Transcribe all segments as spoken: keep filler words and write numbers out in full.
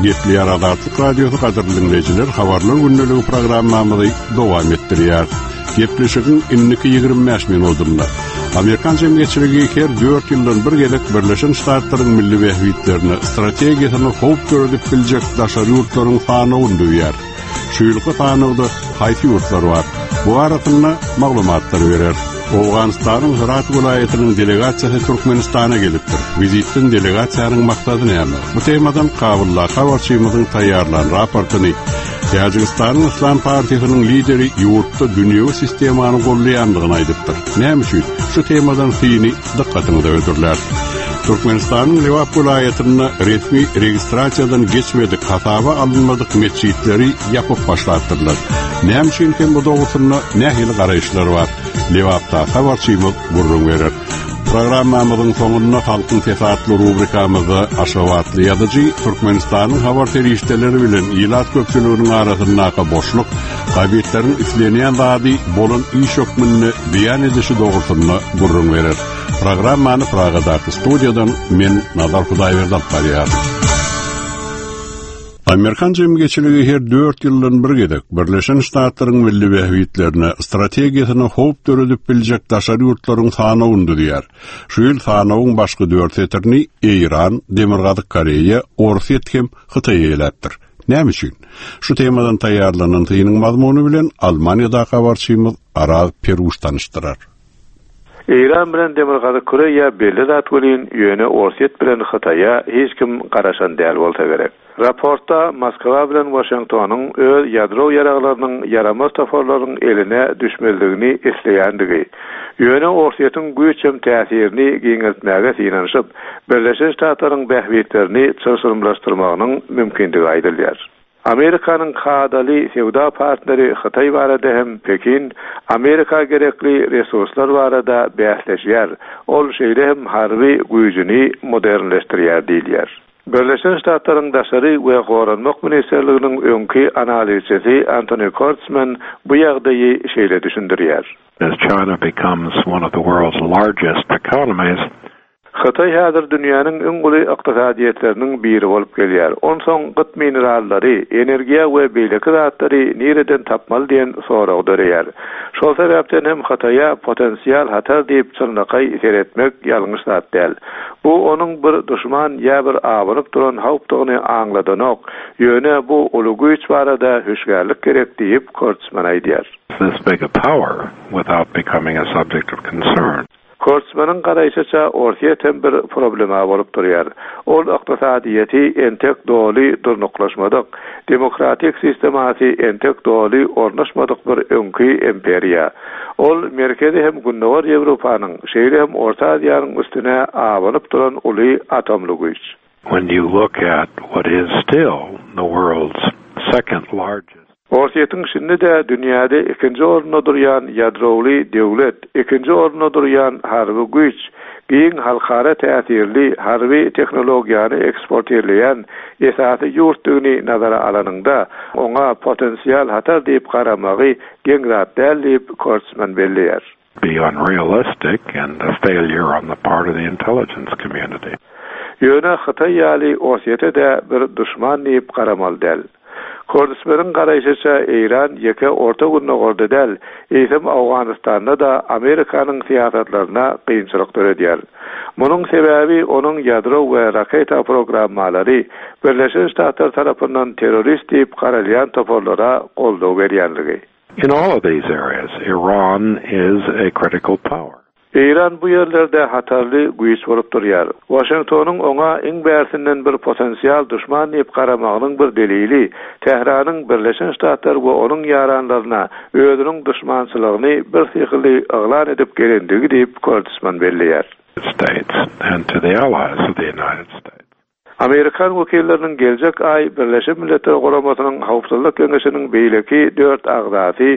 Getli Aradatlık Radyosu kadrlı dinleyiciler, habarlar günnülüğü programmamızı devam ettiriyor. Gepleşigin inniki yigirme beş minutunda. Amerikan cemiyetçiligi her dört yıldan bir gelek Birleşen Ştatların milli vehvitlerini, strategiyasını hop görüp bilecek daşarı yurtların fanağını duyar. Şu yılkı fanağıda hayfi yurtlar var. Bu arasında maglumatlar verer. Afganistan'ın Herat vilayetinin delegatsiyası Türkmenistan'a gelipdir. Vizitin delegatsiyanın maksadı näme? Bu temadan Kabulla habarçymyzyň taýýarlan raportyny Tajikistan'ın İslam Partisi'nin lideri yurtda dünýäwi sistemany gollaýandygyny aýdypdyr. Näme üçin? Şu temadan fiýini dikkatinizi ödürler. Türkmenistan'ın Lewap vilayetinde resmi registrasiyadan geçmedik, hasaba alınmadık mescitleri yapıp başlattırlar. Näme üçin hem bu dogusunda nähili garaýşlar var? Lewapda habarçymyz gurrun berer. Programmamyzyň soňunda halkyň tefatly rubrikamyzy aşawatly ýazyjy Türkmenistan'ın habar terişdeleri bilen ýylat köpçüliginiň arasyndaky boşluk, gaýbetleriň islenýän zady bolan iş hökmüni beýan edişi dogusunda gurrun berer. Programmany Pragadaky studiýadan men Nazar Hudaýberdi barýar. Amerikan cemiyetçiligi her dört yıldan bir gedek Birleşen Ştatlaryň milli vehwitlerini, strategiýasyny hop döredip biljek daşary ýurtlaryň sanawyny diýär. Şu ýyl sanawyň başga dört ýetirni Iran, Demirgazyk Koreýa, Orsiýet hem Hytaýa eläpdir. Näme üçin? Şu temadan taýýarlanan tyýynyň mazmuny bilen Almaniýada habarçymyz Aral Peruş tanışdyrar. İran bilen Demirgazyk Koreýa belli zat bolýan ýöne Orsiýet bilen Hytaýa hiç kim garaşan däl bolsa gerek. Raportda Moskwa bilen Washingtonyň öz ýadro ýaraglarynyň yaramaz tafarlaryň eline düşmeligini isleýändigi, ýöne Orsiýetyň güýç hem täsirini giňeltmäge synanyşyp, Birleşen Ştatlaryň bähwitlerini çarşyrymlaşdyrmagynyň mümkindigi aýdylýar. Amerikanyň kadaly sewda partneri Hytaý barada hem Pekin, Amerika gerekli resurslar barada bähleşýär. Ol şeýle hem harby güýjüni modernleşdirýär diýilýär. Birleşen Ştatlaryň daşary we goranmak ministrliginiň öňki analizçisi Anthony Kurtzman bu ýagdaýy şeýle düşündirýär. As China becomes one of the world's largest economies, Hytaý häzir dünýäniň öň guly ykdysadyýetleriniň biri bolup gelýär. Onsoň gyt minerallary, energiýa we beýleki zatlary nereden tapmaly diýen sorag dörýär. Şol sebäpden hem Hytaýa potensial hatar diýip çyrnakay seretmek ýalňyş zat däl. Bu onuň bir düşman ýa bir awanyp duran hawpdygyny aňladanok, ýöne bu uly güýç barada höşgärlik gerek diýip Kurtzman aýdýar. This big a power without becoming a subject of concern. Kurtzmanyň garaýşyça Orsiýet hem bir problema bolup durýar. Ol ykdysadyýety entek doly durnuklaşmadyk, demokratik sistemasy entek doly ornaşmadyk bir öňki imperiýa. Ol merkezi hem günnäwär Ýewropanyň, şeýle hem Orta Aziýanyň üstüne awanyp duran uly atomly güýç. When you look at what is still the world's second largest Orsiýetyň şimdi de dünýäde ikinji orunda durýan ýadrowy döwlet, ikinji orunda durýan harby güýç, giň halkara täsirli harby teknologiýany eksport edilýän esasy ýurtdygyny nazara alanynda oňa potensial hatar diýip garamagy geň zat däl diýip Kurtzman belliýär. Be unrealistic and a failure on the part of the intelligence community. Ýöne Hytaý ýaly Orsiýete de bir düşman diýip garamaly däl. Kurdsmanın garaýşyça İran ýeke orta günnäwerde däl, eýsem Awganistanda da Amerikanyň siýasatlaryna kynçylyk döredýär. Munyň sebäbi onuň ýadro we raketa programmalary Birleşen Ştatlar tarapyndan terrorist diýip garalýan toporlara goldaw berýänligi. In all of these areas, Iran is a critical power. İran bu yerlerde hatarly güýç bolup durýar. Washingtonyň oňa iň bärsinden bir potensial düşman diýip garamagynyň bir delili, Tehranyň Birleşen Ştatlar we onuň ýaranlaryna özüniň düşmançylygyny bir sihirli aglan edip gelendigi diýip Kurtzman belliýär. States and to the allies of the United States. Amerikan wekilleriniň geljek ay Birleşen Milletler Guramasynyň Hawpsuzlyk Keňeşiniň beýleki dört agzasy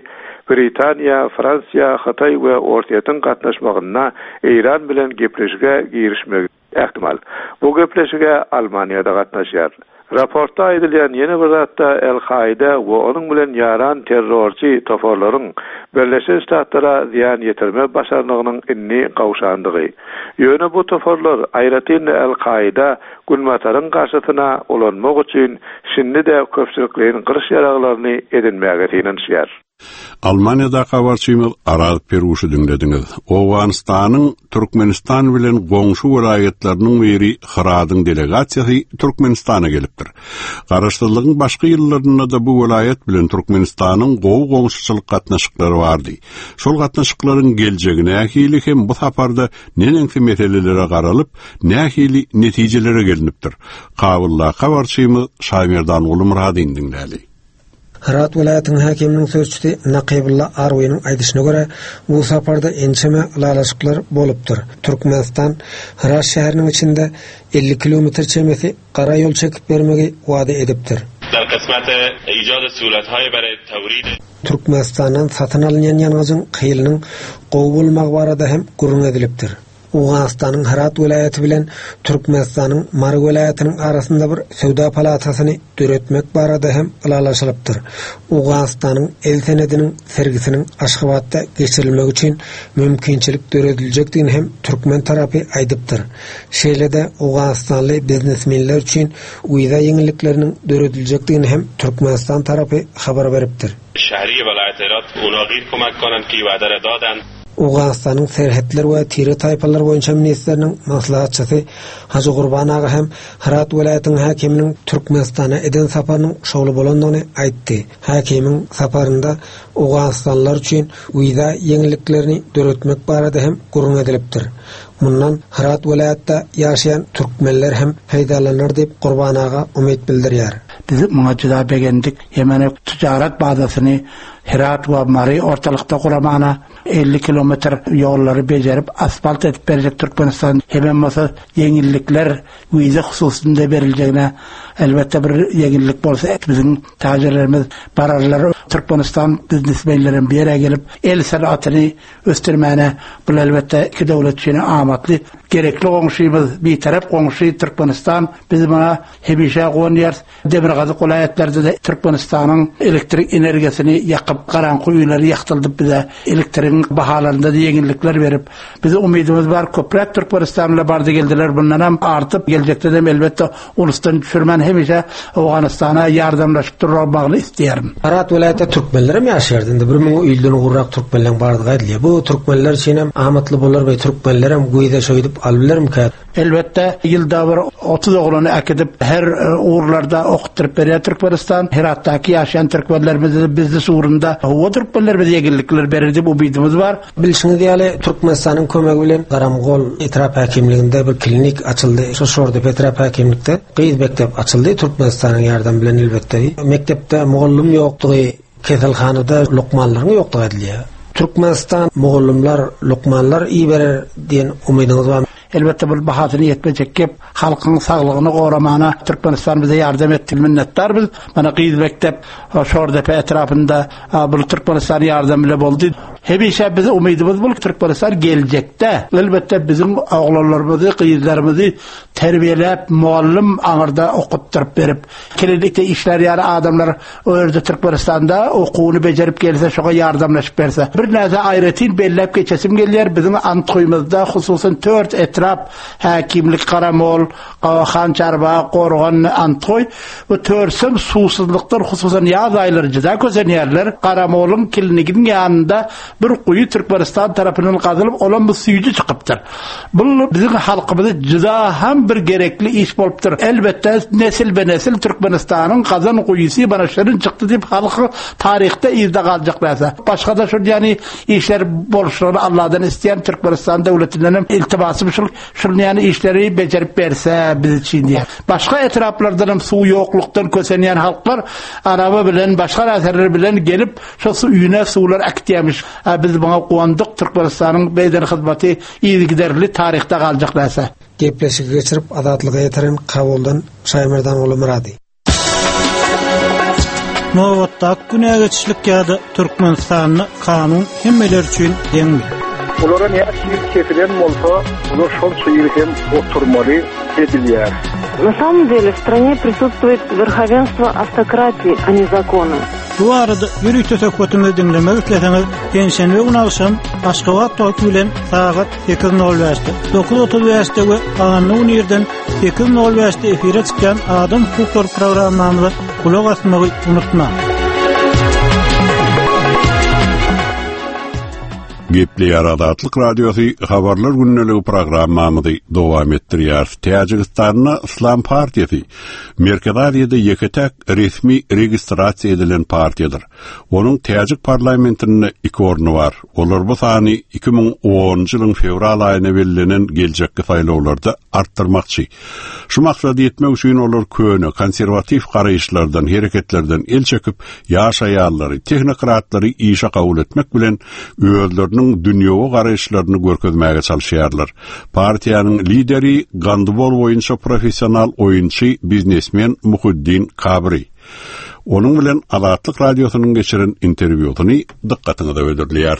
Britaniya, Fransiya, Hatay we Ortaýatyn gatnaşmagyna İran bilen gepleşige girişmek ähtimal. Bu gepleşige Almaniýada gatnaşýar. Raporta aýdylýan ýene bir zatda El-Qaida we onuň bilen ýaran terrorçy toporlaryň Birleşik Ştatlara ziýan ýetirme başarnygynyň inni gawşandygy. Ýöne bu toporlar aýratyn El-Qaida gulmataryň garşysyna olanmak üçin şinde-de köpçüliklerin gyrş ýaraglaryny edinmäge tiýenýär. Almanya'da habarçymyz Araz Peruşy dinlediňiz. Owganistanyň Türkmenistan bilen goňşy welaýatlarynyň biri Hıradyň delegasiýasy Türkmenistana gelipdir. Garaşdyrlygyň başga ýyllarynda da bu welaýat bilen Türkmenistanyň gowy goňşyçylyk gatnaşyklary bardy. Şol gatnaşyklaryň geljegine ähili hem bu saparda nenensi meselelere garalyp, nähili netijelere gelinipdir. Kabulla habarçymyz Şaýmerdan Uly Muradyn dinläli. Hırat vilayetinin hakiminin sözçüsü Naqibullah Arway'nın aýdyşyna göre bu saparda ençeme lalaşyklar bolupdyr. Türkmenistan Hırat şäheriniň içinde elli kilometr çemesi qara ýol çekip bermegi wada edipdir. در قسمت ایجاد سهولت‌های برای تورید Türkmenistan'dan satın alınýan ýanygyň qylynyň gowy bolmagy barada hem gurrun edilipdir. Owganistanyň Hırat vilayeti bilen Türkmenistanyň Marg vilayetiniň arasynda bir sowda palatasyny döretmek barada hem ılalaşylypdyr. Owganistanyň el senediniň sergisiniň Aşgabatda geçirilmegi üçin mümkinçilik döredilejekdigini hem Türkmen tarapy aýdypdyr. Şeýlede Owganistanly biznesmenler üçin uýda ýeňillikleriniň döredilejekdigini hem Türkmenistan tarapy habar beripdir. شهری ولایت هرات اونا غیر کمک کنند که وعده را دادند. Owganistanyň serhetler we tiri taýpalar boýunça ministriniň maslahatçysy Hacı Gurban aga hem Hırat vilayetiniň hakiminiň Türkmenistana eden saparynyň şowly bolandygyny aýtdy. Hakimiň saparynda Owganistanlylar üçin uýda ýeňiliklerini döretmek barada hem gurrun edilipdir. Mundan Hırat vilayetde ýaşaýan türkmenler hem faýdalanýar diýip Gurban aga umyt bildirýär. Biz muňa begendik Ýemene ticaret bazasyny Hırat we Mary ortalykda guramana elli kilometr ýollary bejerip asfalt edip berjek Türkmenistan hemen masa ýeňillikler wiza hususynda berilýäne elbetde bir ýeňillik bolsa biziň tajirlerimiz bararlar Türkmenistan biznesmenleriň bir ýere gelip el sanatyny östirmäne bu elbetde iki döwlet üçin amatly gerekli goňşymyz bir tarap goňşy Türkmenistan biz bana hemişe goňýar demir gazy golaýatlerde de Türkmenistanyň elektrik energiýasyny ýakyp garanky ýylary ýaktyldyp bize elektrik bahalarında da ýeňillikler berip bize umydymyz bar köprek Türkmenistan bilen bardy geldiler bundan hem artyp geljekde de elbetde ulusdan düşürmän hemişe Owganistana ýardamlaşyp durmagyny isleýärim. Hırat vilayetinde türkmenler mi ýaşaýardy? Indi bir müň ýyldan gurrak türkmenler bardygy aýdylýar. Bu türkmenler üçin hem amatly bolar we türkmenler hem goýda şoýdup albilermi? Elbette ýylda bir otuz oglany akidip her uğurlarda okutturup berýär Türkmenistan. Heratdaky ýaşaýan türkmenlerimiz bizde suurunda o türkmenler bize ýeňillikler berdi bu umydymyz var. Bilşiňiz ýaly Türkmenistanyň kömegi bilen Garamgol etrap hakimliginde bir klinik açyldy. Şu şorda etrap hakimlikde gyýyz mektep açyldy Türkmenistanyň ýardam bilen elbetde. Mektepde mugallim ýokdugy, keselhanada lukmanlaryň ýokdugy edilýär. Türkmenistan mugallimler, lukmanlar iyi berer diýen umydyňyz bar. Elbette bu bahatyny ýetmejek gep halkyň saglygyny goramana Türkmenistan bize ýardam etdi minnetdar biz. Mana gyýyz mektep şorda etrapynda bu Türkmenistan ýardam bilen boldy. Hemişe bize umydymyz bu Türkmenistan geljekde elbette biziň oglanlarymyzy, gyýyzlarymyzy terbiýelep, muallim aňyrda okutturup berip, gelecekde işler ýaly adamlar öýerde Türkmenistanda okuwyny bejerip gelse, şoňa ýardamlaşyp berse. Bir näze aýratyn bellep geçesim gelýär biziň Antgoýmyzda hususan dört etrap hakimlik Karamol, Gawahan Çarba, Gorgan, Antgoy we törsüm susuzluklar hususan ýaz aýlarynda közenýärler. Karamolun kilinigiň ýanynda bir quyu Türkmenistan tarapyndan gazylyp olan bu suýudy çykypdyr. Bu biziň halkymyza juda hem bir gerekli iş bolupdyr. Elbette nesil be nesil Türkmenistanyň gazan quyusy bana şerin çykdy diýip halky taryhda izde galjaklarsa. Başga da şu ýani işler bolşuny Allahdan isleýän Türkmenistan döwletinden iltibasy şol şol ýani işleri bejerip berse biz üçin diýär. Başga etraplardan hem suw ýoklukdan kösenýän halklar araba bilen başga näserler bilen gelip şo suýuna suwlar akdyýarmyş. Biz bana guwandyk Türkmenistanyň beýden hyzmaty ýygyderli taryhda galjaklarsa. Gepleşik geçirip adatlyga ýetiren Kabuldan Şaýmerdan Uly Murady. Novatdak günägeçlik ýa-da Türkmenistanyny kanun hemmeler üçin deňmi? Olara ne kesilen bolsa, olar şol şeýle hem oturmaly edilýär. На самом деле в стране присутствует верховенство автократии, а не закона. Bu arada ýürüýte söhbetimizi dinlemek isleseňiz, Genşenbe günü akşam Aşgabat Toky bilen saat sekiz nol beşde dokuz otuz beşde we Anny ýerden sekiz nol beşde efire çykan Adam hukuk programmamyza kulak asmagy unutma. Gepli Aradatlyk Radiosu habarlar günneligi programmamyzy dowam etdirýär. Täjikistanyň Islam Partiýasy Merkezde ýeketek resmi registrasiýa edilen partiýadyr. Onuň Täjik parlamentinde iki orny bar. Olar bu sany iki ming onunçy ýylyň fevral aýyna berilenen geljekki saýlawlarda artdyrmakçy. Şu maksady etmek üçin olar köne konserwatif garaýyşlardan, hereketlerden el çekip, ýaş aýallary, tehnokratlary işe kabul etmek bilen özleriniň dünýäwe garaýyşlaryny görkezmäge çalyşýarlar. Partiýanyň lideri Gandybol boýunça professional oýunçy, biznesmen Muhuddin Kabri. Onuň bilen Adatlyk radiosynyň geçiren interwýusyny dikkatiňize ödürlýär.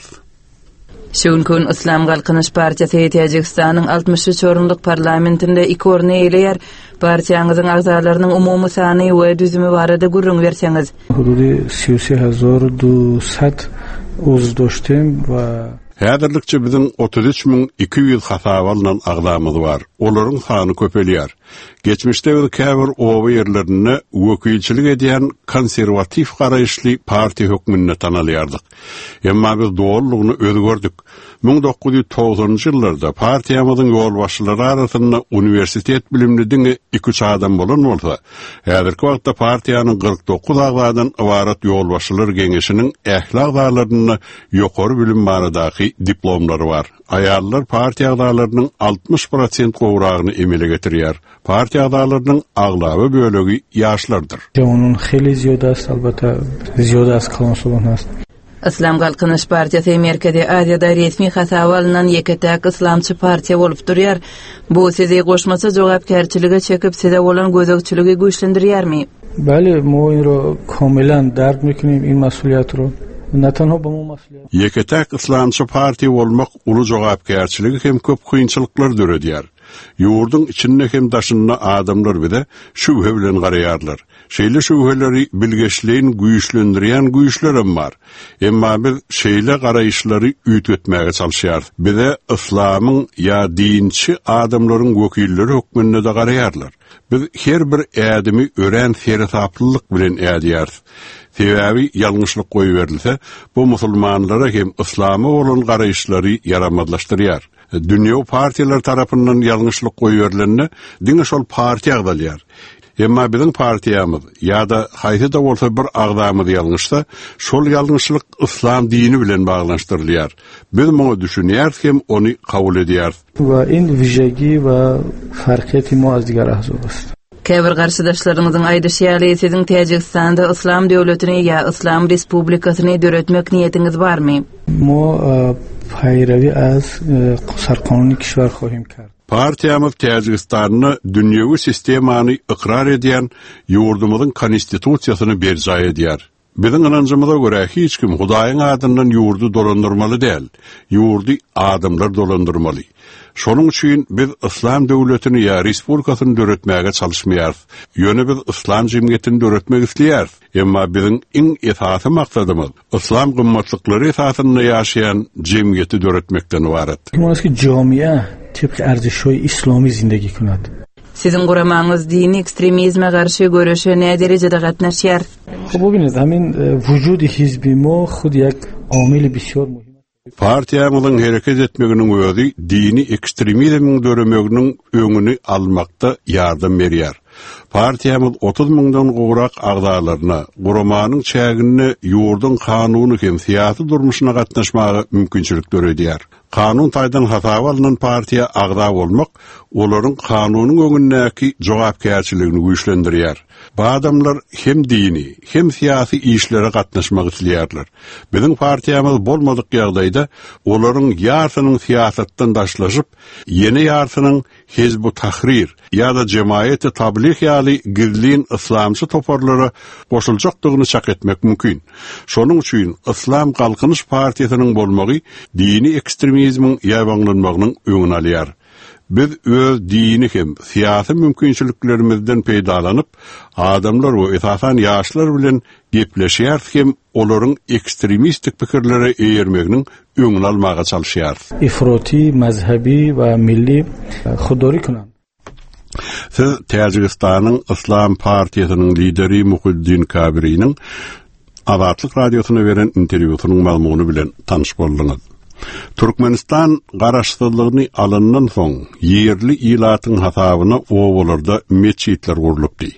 Şunkun Islam Galkynyş Partiýasy Täjikistanyň altymyş orunluk parlamentinde iki orny eýleýär. Partiýaňyzyň agzalarynyň umumy sany we düzümi barada gurrun berseňiz. Hududy سی و سه هزار دویست uz doşdym we Häzirlikçe biziň otuz üç ming iki ýüz hasabalanan agzamyz bar. Olaryň sany köpelýär. Geçmişde bir käbir owa ýerlerini wekilçilik edýän konserwatif garaýyşly partiýa hökmünde tanalýardyk. Emma biz doğrulugyny özgördük. ming dokuz ýüz togsonunçy ýyllarda partiýamyzyň ýolbaşçylary arasynda universitet bilimlidiňi iki üç adam bolan bolsa, häzirki wagtda partiýanyň kırk dokuz agzadan ibarat ýolbaşçylar geňeşiniň ählak agzalaryny ýokary bilim baradaky diplomlary bar. Aýallar partiýa agzalarynyň altmış prosent gowragyny emele getirýär. Partiýa agzalarynyň aglaby bölegi ýaşlardyr. Onuň heli ziyodasy albatta ziyodasy kalansyny. Islam Galkynyş Partiýasy Merkezi Aziýada resmi hasaba alynan ýeketek islamçy partiýa bolup durýar. Bu sizi goşmasa jogapkärçiligi çekip size bolan gözegçiligi güýçlendirýärmi? Bäli, moýro kamilan dark mümkin in mas'uliyatro. Natanho bu mas'uliyat. Ýeketek islamçy partiýa bolmak uly jogapkärçiligi hem köp kynçylyklar döredýär. Ýurdun içinde hem daşynda adamlar bile şübhe bilen garaýarlar. Şeýle şübheleri bilgeçliğin güýçlendirýän güýçlerim bar. Emma biz şeýle garaýyşlary üýtgetmäge çalyşýar. Bize islamyň ýa dinçi adamlaryň wekilleri hökmünde de garaýarlar. Biz her bir ädimi ören feretaplylyk bilen ädýär. Sebebi ýalňyşlyk goýup berilse, bu musulmanlara hem islamy bolan garaýyşlary yaramadlaşdyrýar. Dünýä partiýalar tarapyndan ýalňyşlyk goýup berilende, diňe şol partiýa agdalýar. Emma biziň partiýamyz ýa-da haýsy da bolsa bir agdamyz ýalňyşsa, şol ýalňyşlyk islam dini bilen baglanşdyrylýar. Biz muňa düşünýär hem ony kabul edýär. We in wижеги we farkyty muaz digar ahzobast. Käbir garşydaşlaryňyzyň aýdyşýaly siziň Täjikistanda islam döwletini ýa islam respublikasyny döretmek niýetiňiz barmy? Mo paýrawy az sarkanly kişiler hoýum kard. Partiyamız Täjikistanyny dünýäwi sistemany ikrar edýän ýurdumyzyň konstitusiýasyny berja edýär. Biziň inancymyza görä hiç kim Hudaýyň adyndan ýurdu dolandyrmaly däl, ýurdu adamlar dolandyrmaly. Şonuň üçin biz islam döwletini ýa respublikasyny döretmäge çalyşmaýarys. Ýöne biz islam jemgyýetini döretmek isleýär. Emma biziň iň esasy maksadymyz islam gymmatlyklary esasynda ýaşaýan jemgyýeti döretmekden ibaret. Moski jamiýa tipik arzyşoy islamy zindagi kunat. Siziň guramaňyz dini ekstremizme garşy görüşe näme derejede gatnaşýar? Bu bilen hemin wujudi hizbi mo khud yak amili bisyor muhim. Partiyamyzyň hereket etmeginiň özi dini ekstremizmiň döremeginiň öňüni almakda ýardam berýär. Partiyamyz otuz mingden gowrak agzalaryna, guramanyň çägini ýurdun kanuny hem syýasy durmuşyna gatnaşmagy mümkinçilik berýär. Kanun taýdan hasaba alynan partiýa agza bolmak, olaryň kanunyň öňündäki jogapkärçiligini güýçlendirýär. Bu adamlar hem dini, hem syýasy işlere gatnaşmak isleýärler. Biziň partiýamyz bolmadyk ýagdaýda olaryň ýarsynyň syýasatdan daşlaşyp, ýeni ýarsynyň Hizb-ı Tahrir ýa-da Cemaat-ı Tabligh ýaly gizlin islamçy toparlara goşuljakdygyny çak etmek mümkin. Şonuň üçin İslam Galkynyş Partiýasynyň bolmagy dini ekstremizmiň ýaýbanlanmagynyň öňüni alýar. Biz öz dini hem siyasi mümkinçiliklerimizden peýdalanyp, adamlar we esasan ýaşlar bilen gepleşýär hem olaryň ekstremistik pikirlere eýermeginiň öňüni almaga çalyşýar. Ifroti, mazhabi we milli huduri kunan. Siz Täjikistanyň İslam Partiýasynyň lideri Muhiddin Kabiriň Azatlyk radiosyna beren interwýusynyň malmugyny bilen tanyş boldyňyz. Türkmenistan garaşdyrlygyny alyndan soň yerli ilatyň hasabyna owalarda meçitler gurulypdy.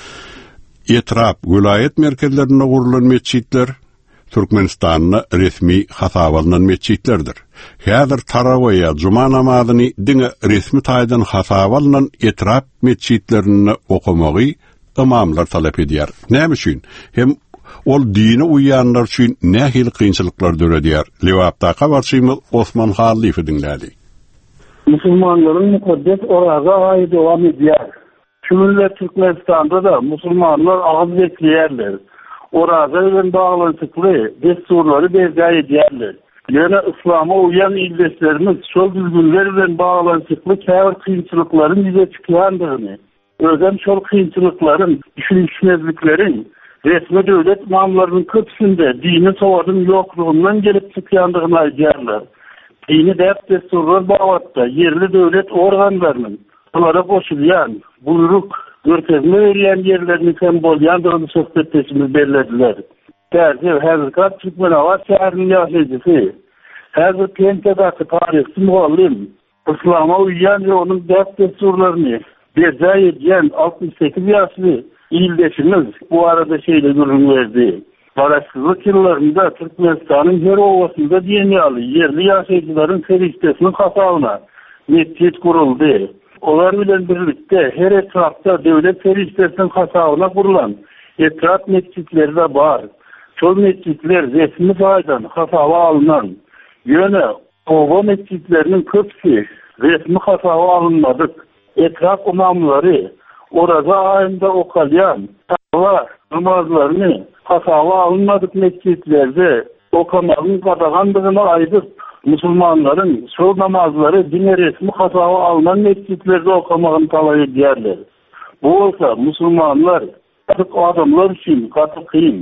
Etrap vilayet merkezlerine gurulan meçitler Türkmenistan'na resmi hasab alınan meçitlerdir. Häzir tarawaýa juma namazyny diňe resmi taýdan hasab alınan etrap meçitlerini okumagy imamlar talap edýär. Näme üçin? Hem ol dini uyanlar üçin nähil kynçylyklar döredýär. Lewapda barçymyz Osman Halifi dinlädi. Müslümanların mukaddes oraga aýy dowam edýär. Şunulle Türkmenistanda da musulmanlar ağız bekleyerler. Oraga bilen baglanşykly desturlary berýär edýärler. Ýöne İslam'a uyan ildeşlerimiz şol düzgünler bilen baglanşykly käbir kynçylyklaryň ýüze çykýandygyny, özem şol kynçylyklaryň, düşünýüşmezliklerin resmi döwlet imamlarynyň köpsünde dini sawadyň ýoklugundan gelip çykýandygyny aýdýarlar. Dini däp desturlar baglatda yerli döwlet organlarynyň olara goşulýan, buyruk görkezme berýän yerlerini hem bolýandygyny söhbetleşimiz berlediler. Täze häzirki Türkmenabat şäheriniň ýaşaýjysy, häzir Kentädäki taryhçy muallim, İslam'a uýan we onuň däp desturlaryny berjä edýän altmış sekiz ýaşly ildeşimiz bu arada şeýle görüň berdi. Garaşsyzlyk ýyllarynda Türkmenistanyň her owasynda dini yerli ýaşaýjylaryň feriştesiniň hasabyna meçit kuruldy. Olar bilen birlikde her etrafda döwlet feriştesiniň hasabyna kurulan etraf meçitleri de bar. Şol meçitler resmi taýdan hasaba alynan. Ýöne owa meçitleriniň köpsi resmi hasaba alynmadyk. Etraf imamlary orada aýynda okalyan tawa namazlaryny hasaba alynmadyk meçitlerde okamagyň gadagandygyny aýdyp, musulmanlaryň şol namazlary dine resmi hasaba alynan meçitlerde okamagyny talap edýärler. Bu bolsa musulmanlar adamlar üçin gaty kyn.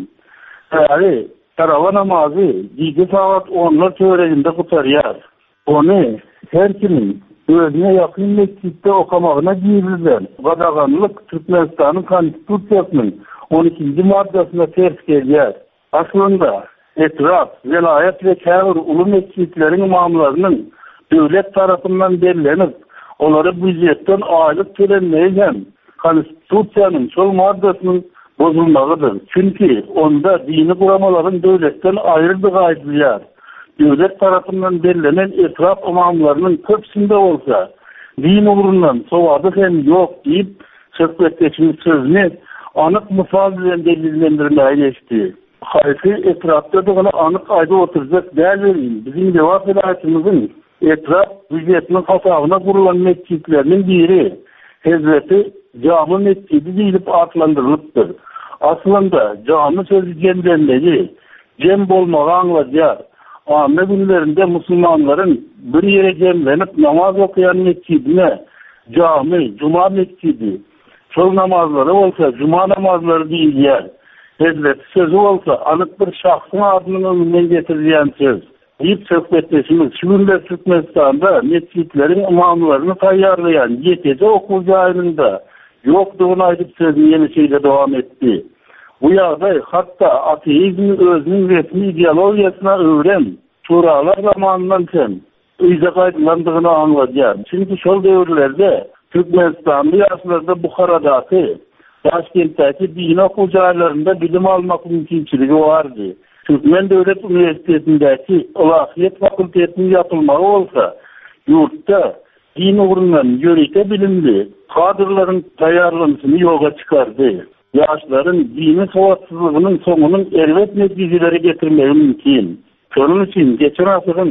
Täze tarawa namazy gece saat onlar töreginde gutarýar. Ony her kimin özüne ýakyn meçitde okamagyna giýirilýär. Gadaganlyk Türkmenistanyň konstitusiýasynyň on ikinji maddasyna ters gelýär. Aslynda etraf, vilayet we käbir uly meçitleriň imamlarynyň döwlet tarapyndan bellenip, olary büdjetden aýlyk tölenmeýän konstitusiýanyň şol maddasynyň bozulmagydyr. Çünki onda dini guramalaryň döwletden aýryldygy aýdylýar. Döwlet tarapyndan bellenlen etraf imamlarynyň köpsünde bolsa, din ugrundan sowady hem ýok diýip söhbetleşmiş sözüni anyk mysal bilen delillendirmäge geçdi. Haýsy etrafda da anyk aýda oturjak däl bizim Lewap vilayetimiziň etraf büdjetiniň hasabyna kurulan meçitleriň biri Hazreti Cami Mescidi diýilip atlandyrylypdyr. Aslında cami sözü cemlenmeli, cem bolmagy anladýar. Amme günlerinde musulmanların bir yere cemlenip namaz okuyan mescidine cami, cuma mescidi, şol namazları olsa cuma namazları diýilýär. Hazret sözü olsa anyk bir şahsyň adynyň öňünden getirilýän söz. Diýip söhbetleşimiz şu günler Türkmenistanda mescidlerin imamlaryny taýýarlayan ýetide okuw jaýynda ýokdugyny aýdyp sözüni ýene şeýle dowam etdi. Bu ýagdaý hatda ateizmi özüniň resmi ideologiýasyna öwren şuralar zamanyndan hem öýde gaýdylandygyny anladýar. Çünki şol döwürlerde Türkmenistanly ýaşlarda Buharadaky, Taşkentdäki dini okuw jaýlarynda bilim almak mümkinçiligi bardy. Türkmen Döwlet Üniversitetindäki Ilahiýet fakultetiniň ýapylmagy bolsa, ýurtda din ugrundan ýörükde bilimli kadrlaryň taýýarlanmasyny ýolga çykardy. Ýaşlaryň dini sowatsyzlygynyň soňunyň elbet netijeleri getirmegi mümkin. Şonuň üçin geçen asyryň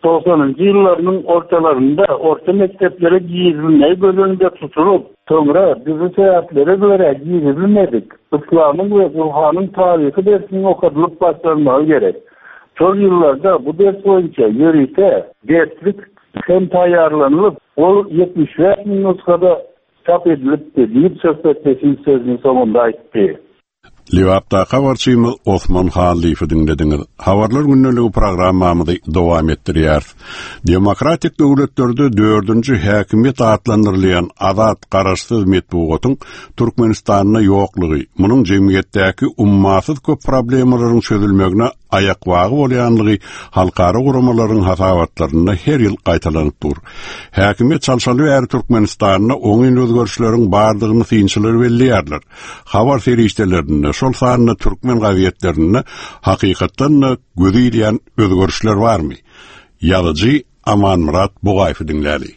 doksanıncı yıllarının ortalarında orta mekteplere giyizilmeyi gözünde tutulup, sonra bizi seyahatlere göre giyizilmedik. İslam'ın ve Kur'an'ın tarihi dersinin okutulup başlanmalı gerek. Son yıllarda bu ders boyunca yürüyte, derslik hem tayarlanılıp, o yetmiş beş bin nuskada çap edilip de deyip sohbetleşin sözünün sonunda aitti. Liwapda habarçymyz Osman Halifi dinlediňiz. Habarlar günneligi programmamyzy dowam etdirýär. Demokratik döwletlerde dördüncü häkimiýet adlandyrylýan azat garaşsyz metbugatyň Türkmenistanyna ýoklugy, munyň jemgyýetdäki ummasyz köp problemleriň çözülmegine ayak wagy bolýanlygy halkara gurumalaryň hasawatlaryna her ýyl gaýtalanyp dur. Häkimiýet çalşaly ýer Türkmenistanyna oňyn özgörüşleriň bardygyny synçylar belliýärler. Habar ferişdelerine, şol sanyna türkmen gaýetlerine hakykatdan gödüýän özgörüşler barmy? Ýazyjy Aman Murat Bugaýew dinlädi.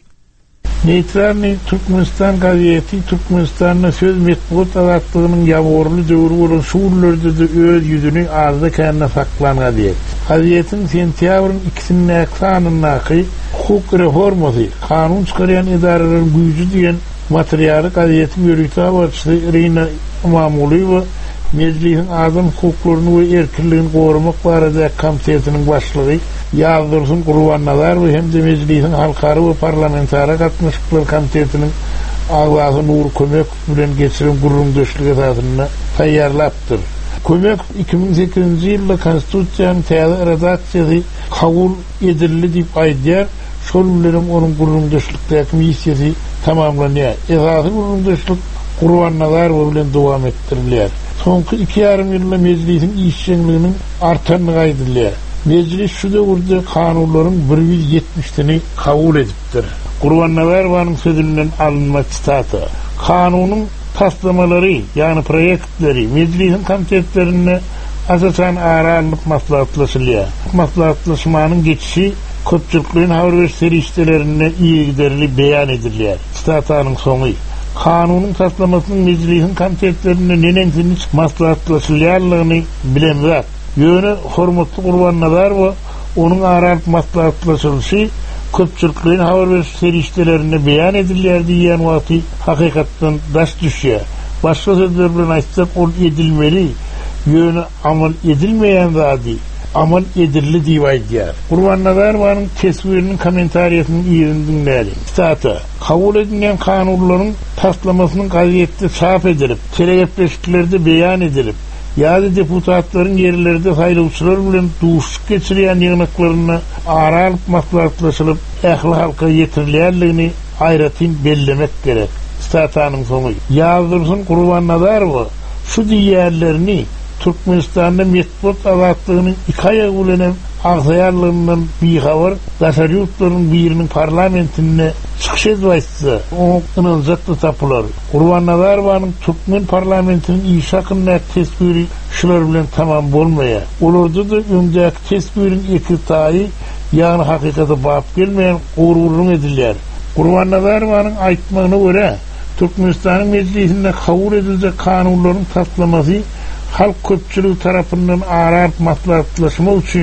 Neytralny Türkmenistan gaýeti Türkmenistanna söz metbuat azatlygynyň ýagorly döwrü bolan şuurlarda da öz ýüzüni arda känne saklan gaýet. Gaýetiň sentýabryň ikisinde sanynaky hukuk reformasy, kanun çykarýan idaralaryň güýjü diýen materialy gaýetiň ýürüýte başçysy Irina Mamulyeva Meclisin azam hukuklaryny we erkinligini gorumak barada komitetiniň başlygy Ýagdyrsyň Gurbannalar we hem de meclisin halkary we parlamentara gatnaşyklar komitetiniň agzagy Nur Kömek bilen geçiren gurrundaşlyk esasyny taýýarlapdyr. Kömek iki bin sekizinji ýylda konstitusiýanyň täze redaksiýasy kabul edildi diýip aýdýar. Şol bilen onuň gurrundaşlykdaky missiýasy tamamlanýar. Esasy gurrundaşlyk Gurbannalar bilen dowam etdirilýär. Soňky iki ýarym ýylda meclisin işçiliginiň artanyny gaýdylýar. Meclis şu döwürde kanunlaryň bir yüz ýetmişini kabul edipdir. Gurbannalar wanyň sözünden alınma çitaty. Kanunyň taslamalary, ýani proyektleri meclisin komitetlerine asasan aralyp maslahatlaşylýar. Maslahatlaşmanyň geçişi köpçülikleriň habar serişdelerine iyi giderli beyan edilýär. Çitatynyň soňy Kanunyň taslamasynyň meclisin komitetlerine nenensiň maslahatlaşylýarlygyny bilenler. Ýöne hormatly Gurbannalar we onuň aralyp maslahatlaşylyşy köpçülikleriň habar serişdelerine beyan edilýär diýen wagty hakykatdan daş düşýär. Başga sözler bilen aýtsak, ol edilmeli, ýöne amal edilmeýän zady amal edildi diýip aýdýar. Gurbannalar wanyň tesbiriniň kommentariýasyny ýerindinlädi. Staty kabul edilen kanunlaryň taslamasynyň gazetde çap edilip, telegepleşiklerde beýan edilip, ýa-da deputatlaryň ýerlerde saýlawçylar bilen duşup geçirýän ýygnaklaryny aralyp maslahatlaşylyp, ähli halka ýetirilýärligini aýratyn bellemek gerek. Statanyň soňy ýagdyrsyň Gurbannalar we şu diýerlerini Türkmenistan'da metbuat azatlygynyň iki aýagy bilen agzaýarlygyndan bihabar daşaryutlaryň biriniň parlamentine çykyş edýärse, onuň zatly tapylar. Gurbannalar wanyň Türkmen parlamentiniň iş hakynda tesbiri şular bilen tamam bolmaýar. Olarda da öňdäki tesbiriň iki taýy ýani hakykata bap gelmeýän gururun edilýär. Gurbannalar wanyň aýtmagyna görä, Türkmenistanyň meclisinde kabul ediljek kanunlaryň taslamasy halk köpçülüğü tarafından aralıp maslahatlaşma için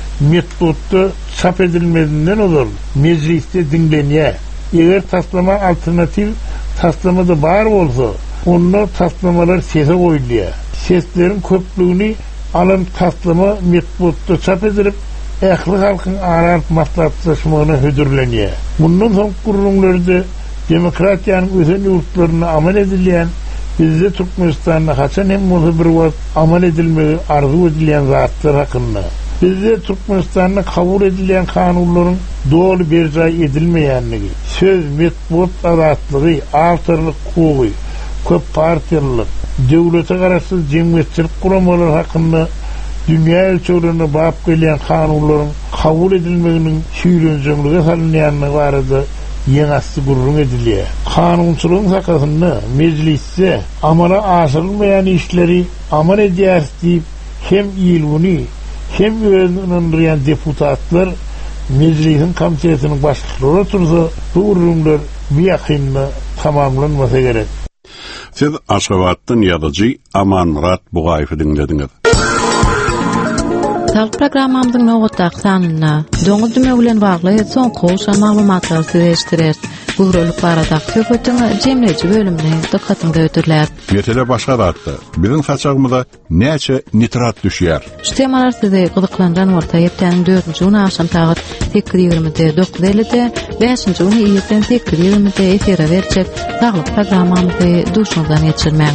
metodda çap edilmediğinden olur. Mecliste dinlenýär. Eğer taslama alternatif taslama da bar olsa, onlar taslamalar sese koyulýar. Seslerin köplüğünü alan taslama metodda çap edilip, ähli halkın aralıp maslahatlaşmagyna hödürlenýär. Bundan soň gurrunlarda demokratiýanyň ösen ýurtlaryna amal edilýän, bizde Türkmenistan'da haçan hem bir wagt amal edilmegi arzu edilýän zatlar hakynda. Bizde Türkmenistan'da kabul edilýän kanunlaryň dolu berjay edilmeýänligi, söz metbuat azatlygy, awtorlyk hukugy, köp partiýalyk, döwlete garaşsyz jemgyýetçilik guramalary hakynda dünýä ölçeğlerine bap gelýän kanunlaryň kabul edilmeginiň süýlenjeklige salynýanlygy barada ýeňasy gurrun edilýär. Kanunçylygyň sakasyny meclisde amala aşyrylmaýan işleri amal edýär diýip hem ýylgyny hem öňündirýän deputatlar meclisin komitetiniň başlyklary tursa bu gurrunlar biýakynda tamamlanmasa gerek. Siz Aşgabatdan ýazyjy Aman Murat Bugaýew dinlediňiz. Sağlık programmamyzyň nowatdaky sanyna doňuz düme bilen bagly soň goşan maglumatlar sizleşdirer. Bu rolup baradaky söhbetiň jemleji bölümini dikkatiňizde ötürler. Mesele başga datdy. Biziň haçagymyza näçe nitrat düşýär? Şu temalar sizi gyzyklandan orta ýetden dördünji ýyly akşam saat sekiz ýigrimide dokuz ellide, beşinji ýyly ýetden sekiz ýigrimide efire berjek sağlyk programmamyzy duşundan geçirmäň.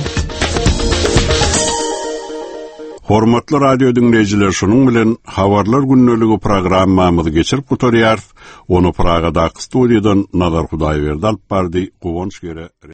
Hormatly radio dinleyijiler, şunun bilen Habarlar günneligi programmamyzy geçirip gutarýar. Onu Pragada studiýadan Nazar Hudaýberdi alyp bardy. Gowunç gere